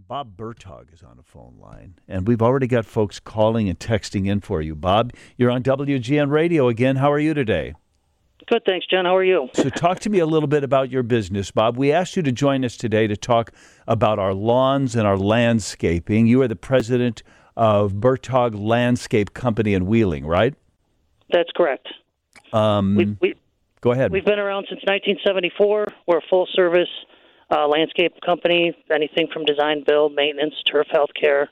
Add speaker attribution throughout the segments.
Speaker 1: Bob Bertog is on the phone line, and we've already got folks calling and texting in for you. Bob, you're on WGN Radio again. How are you today?
Speaker 2: Good, thanks, Jen. How are you?
Speaker 1: So talk to me a little bit about your business, Bob. We asked you to join us today to talk about our lawns and our landscaping. You are the president of Bertog Landscape Company in Wheeling, right?
Speaker 2: That's correct.
Speaker 1: Go ahead.
Speaker 2: We've been around since 1974. We're a full-service landscape company, anything from design, build, maintenance, turf healthcare,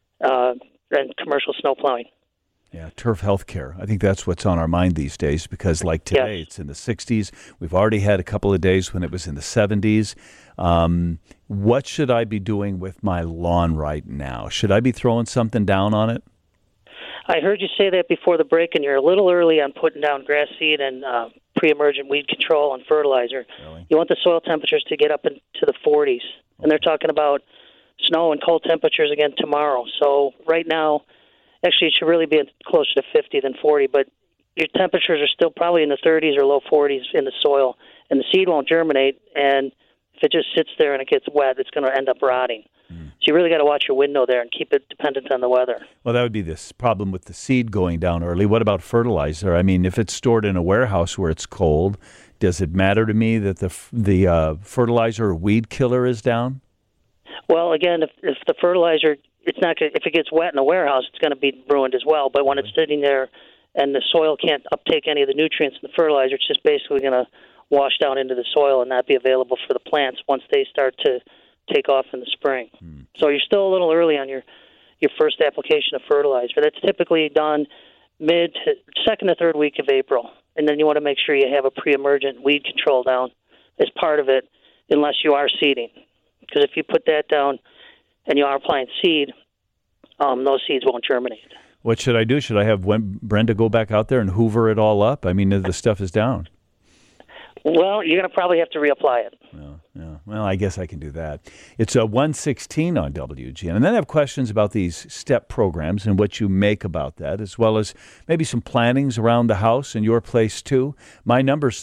Speaker 2: and commercial snow plowing.
Speaker 1: Yeah, turf healthcare. I think that's what's on our mind these days because, like today,
Speaker 2: Yes.
Speaker 1: It's in the 60s. We've already had a couple of days when it was in the 70s. What should I be doing with my lawn right now? Should I be throwing something down on it?
Speaker 2: I heard you say that before the break, and you're a little early on putting down grass seed and pre-emergent weed control and fertilizer.
Speaker 1: Really?
Speaker 2: You want the soil temperatures to get up into the 40s, and they're talking about snow and cold temperatures again tomorrow. So right now, actually, it should really be closer to 50 than 40, but your temperatures are still probably in the 30s or low 40s in the soil, and the seed won't germinate, and if it just sits there and it gets wet, it's going to end up rotting. So you really got to watch your window there and keep it dependent on the weather.
Speaker 1: Well, that would be this problem with the seed going down early. What about fertilizer? I mean, if it's stored in a warehouse where it's cold, does it matter to me that the fertilizer or weed killer is down?
Speaker 2: Well, again, if the fertilizer, it's not gonna, if it gets wet in a warehouse, it's going to be ruined as well. But when it's sitting there and the soil can't uptake any of the nutrients in the fertilizer, it's just basically going to wash down into the soil and not be available for the plants once they start to take off in the spring. So you're still a little early on your first application of fertilizer. That's typically done mid to second to third week of April. And then you want to make sure you have a pre-emergent weed control down as part of it, unless you are seeding. Because if you put that down and you are applying seed, those seeds won't germinate.
Speaker 1: What should I do? Should I have Brenda go back out there and hoover it all up? I mean, the stuff is down.
Speaker 2: Well, you're going to probably have to reapply it.
Speaker 1: Yeah. Well, I guess I can do that. It's 1:16 on WGN. And then I have questions about these STEP programs and what you make about that, as well as maybe some plantings around the house and your place, too. My number's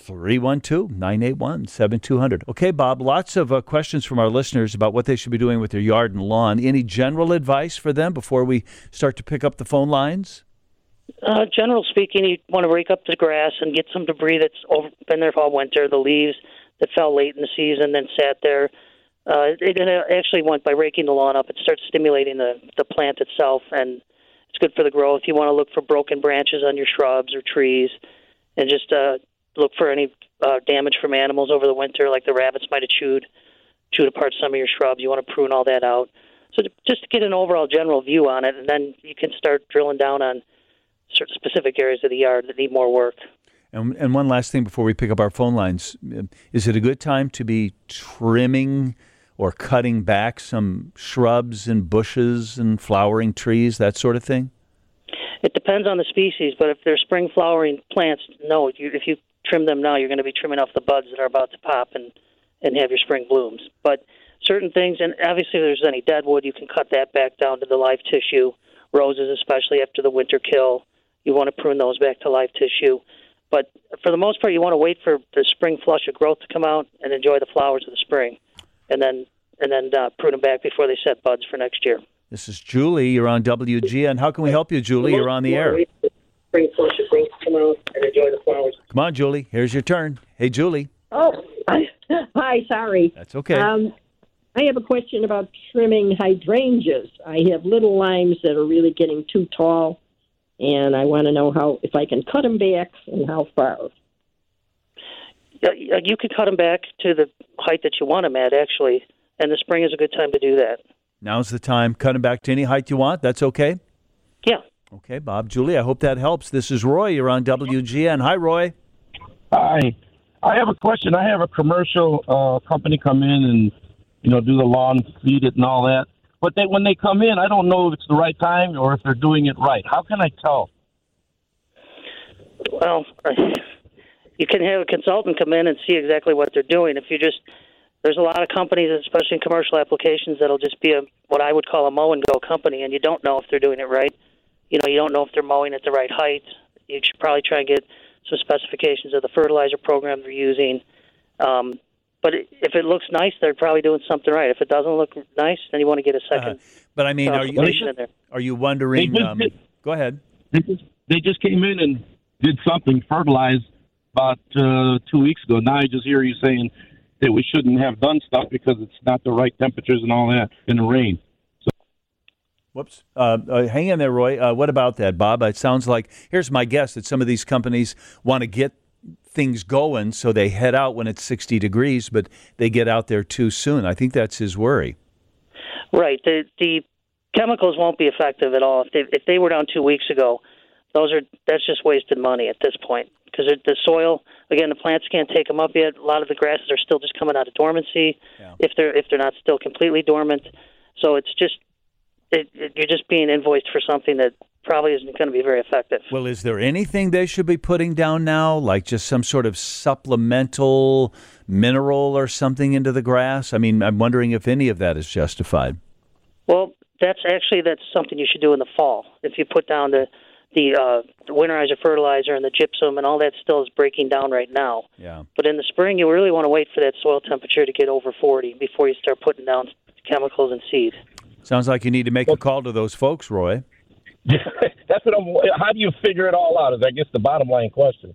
Speaker 1: 312-981-7200. Okay, Bob, lots of questions from our listeners about what they should be doing with their yard and lawn. Any general advice for them before we start to pick up the phone lines?
Speaker 2: General speaking, you want to rake up the grass and get some debris that's been there all winter, the leaves that fell late in the season and sat there. It actually went by raking the lawn up. It starts stimulating the plant itself, and it's good for the growth. You want to look for broken branches on your shrubs or trees, and just look for any damage from animals over the winter, like the rabbits might have chewed apart some of your shrubs. You want to prune all that out. So just to get an overall general view on it, and then you can start drilling down on certain specific areas of the yard that need more work.
Speaker 1: And one last thing before we pick up our phone lines. Is it a good time to be trimming or cutting back some shrubs and bushes and flowering trees, that sort of thing?
Speaker 2: It depends on the species, but if they're spring flowering plants, no. If you trim them now, you're going to be trimming off the buds that are about to pop and have your spring blooms. But certain things, and obviously if there's any dead wood, you can cut that back down to the live tissue. Roses, especially after the winter kill, you want to prune those back to live tissue. But for the most part, you want to wait for the spring flush of growth to come out and enjoy the flowers of the spring, and then prune them back before they set buds for next year.
Speaker 1: This is Julie. You're on WGN. How can we help you, Julie? You're on the air.
Speaker 2: Spring flush of growth to come out and enjoy the flowers.
Speaker 1: Come on, Julie. Here's your turn. Hey, Julie.
Speaker 3: Oh, hi. Sorry.
Speaker 1: That's okay.
Speaker 3: I have a question about trimming hydrangeas. I have little limes that are really getting too tall, and I want to know if I can cut them back and how far.
Speaker 2: You can cut them back to the height that you want them at, actually, and the spring is a good time to do that.
Speaker 1: Now's the time. Cut them back to any height you want. That's okay?
Speaker 2: Yeah.
Speaker 1: Okay, Bob. Julie, I hope that helps. This is Roy. You're on WGN. Hi, Roy.
Speaker 4: Hi. I have a question. I have a commercial company come in and do the lawn, feed it and all that. But when they come in, I don't know if it's the right time or if they're doing it right. How can I tell?
Speaker 2: Well, you can have a consultant come in and see exactly what they're doing. There's a lot of companies, especially in commercial applications, that'll just be what I would call a mow and go company, and you don't know if they're doing it right. You don't know if they're mowing at the right height. You should probably try and get some specifications of the fertilizer program they're using. But if it looks nice, they're probably doing something right. If it doesn't look nice, then you want to get a second.
Speaker 1: But I mean,
Speaker 2: in there.
Speaker 1: are you wondering? Go ahead.
Speaker 4: They just came in and did something, fertilized about 2 weeks ago. Now I just hear you saying that we shouldn't have done stuff because it's not the right temperatures and all that in the rain.
Speaker 1: Whoops. Hang in there, Roy. What about that, Bob? It sounds like, here's my guess, that some of these companies want to get things going, so they head out when it's 60 degrees, but they get out there too soon. I think that's his worry.
Speaker 2: Right. The chemicals won't be effective at all. If they were down 2 weeks ago, that's just wasted money at this point. Because the soil, again, the plants can't take them up yet. A lot of the grasses are still just coming out of dormancy, if they're not still completely dormant. So it's just you're just being invoiced for something that probably isn't going to be very effective.
Speaker 1: Well, is there anything they should be putting down now, like just some sort of supplemental mineral or something into the grass? I mean, I'm wondering if any of that is justified.
Speaker 2: Well, that's something you should do in the fall. If you put down the winterizer fertilizer and the gypsum and all that still is breaking down right now.
Speaker 1: Yeah.
Speaker 2: But in the spring, you really want to wait for that soil temperature to get over 40 before you start putting down chemicals and seed.
Speaker 1: Sounds like you need to make a call to those folks, Roy.
Speaker 4: That's what how do you figure it all out is, I guess, the bottom line question.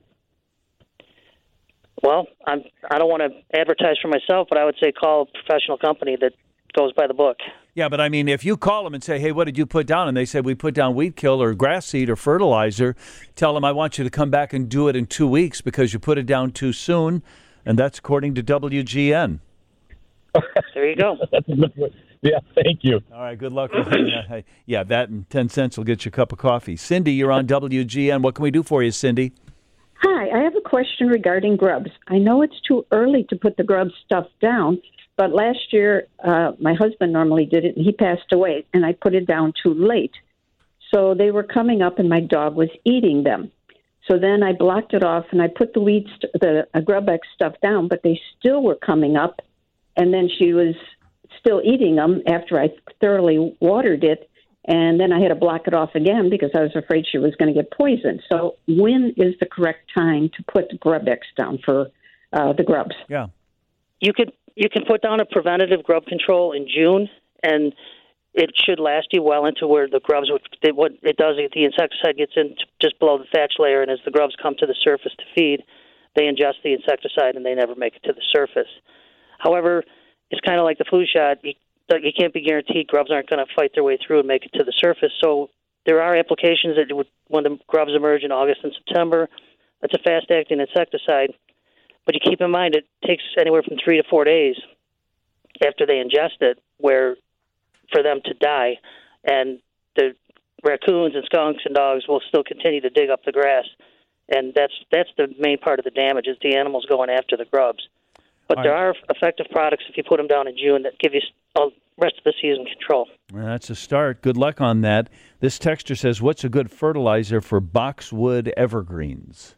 Speaker 2: Well, I don't want to advertise for myself, but I would say call a professional company that goes by the book.
Speaker 1: Yeah, but I mean, if you call them and say, hey, what did you put down? And they say, we put down weed kill or grass seed or fertilizer, tell them I want you to come back and do it in 2 weeks because you put it down too soon, and that's according to WGN.
Speaker 2: There you go.
Speaker 4: That's a good one. Yeah, thank you.
Speaker 1: All right, good luck with it. Yeah, that and 10 cents will get you a cup of coffee. Cindy, you're on WGN. What can we do for you, Cindy?
Speaker 5: Hi, I have a question regarding grubs. I know it's too early to put the grub stuff down, but last year my husband normally did it, and he passed away, and I put it down too late. So they were coming up, and my dog was eating them. So then I blocked it off, and I put the GrubX stuff down, but they still were coming up, and then she was still eating them after I thoroughly watered it, and then I had to block it off again because I was afraid she was going to get poisoned. So when is the correct time to put the GrubX down for the grubs?
Speaker 1: Yeah.
Speaker 2: You can put down a preventative grub control in June, and it should last you well into where the grubs what it does is the insecticide gets in just below the thatch layer, and as the grubs come to the surface to feed, they ingest the insecticide and they never make it to the surface. However, it's kind of like the flu shot. You can't be guaranteed grubs aren't going to fight their way through and make it to the surface. So there are applications that when the grubs emerge in August and September, it's a fast-acting insecticide. But you keep in mind it takes anywhere from 3 to 4 days after they ingest it for them to die. And the raccoons and skunks and dogs will still continue to dig up the grass. And that's the main part of the damage is the animals going after the grubs. But there are effective products if you put them down in June that give you all rest of the season control.
Speaker 1: Well, that's a start. Good luck on that. This texter says, what's a good fertilizer for boxwood evergreens?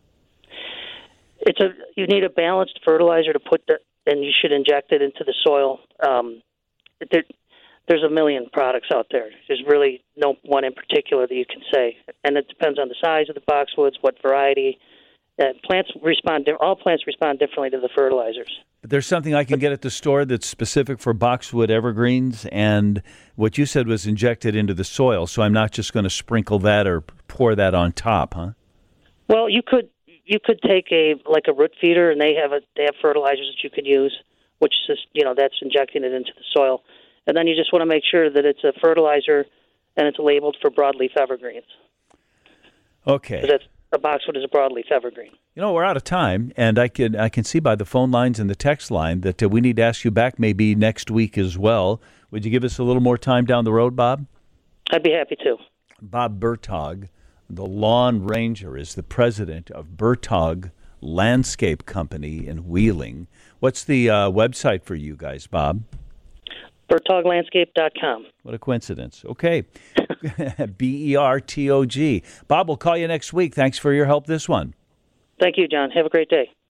Speaker 2: You need a balanced fertilizer to put and you should inject it into the soil. There's a million products out there. There's really no one in particular that you can say. And it depends on the size of the boxwoods, what variety. All plants respond differently to the fertilizers.
Speaker 1: But there's something I can get at the store that's specific for boxwood evergreens, and what you said was injected into the soil, so I'm not just going to sprinkle that or pour that on top, huh?
Speaker 2: Well, you could take a root feeder, and they have fertilizers that you could use, which is that's injecting it into the soil, and then you just want to make sure that it's a fertilizer and it's labeled for broadleaf evergreens.
Speaker 1: Okay.
Speaker 2: A boxwood is a broadleaf evergreen.
Speaker 1: We're out of time, and I can see by the phone lines and the text line that we need to ask you back maybe next week as well. Would you give us a little more time down the road, Bob?
Speaker 2: I'd be happy to.
Speaker 1: Bob Bertog, the lawn ranger, is the president of Bertog Landscape Company in Wheeling. What's the website for you guys, Bob?
Speaker 2: BertogLandscape.com.
Speaker 1: What a coincidence. Okay. BERTOG. Bob, we'll call you next week. Thanks for your help this one.
Speaker 2: Thank you, John. Have a great day.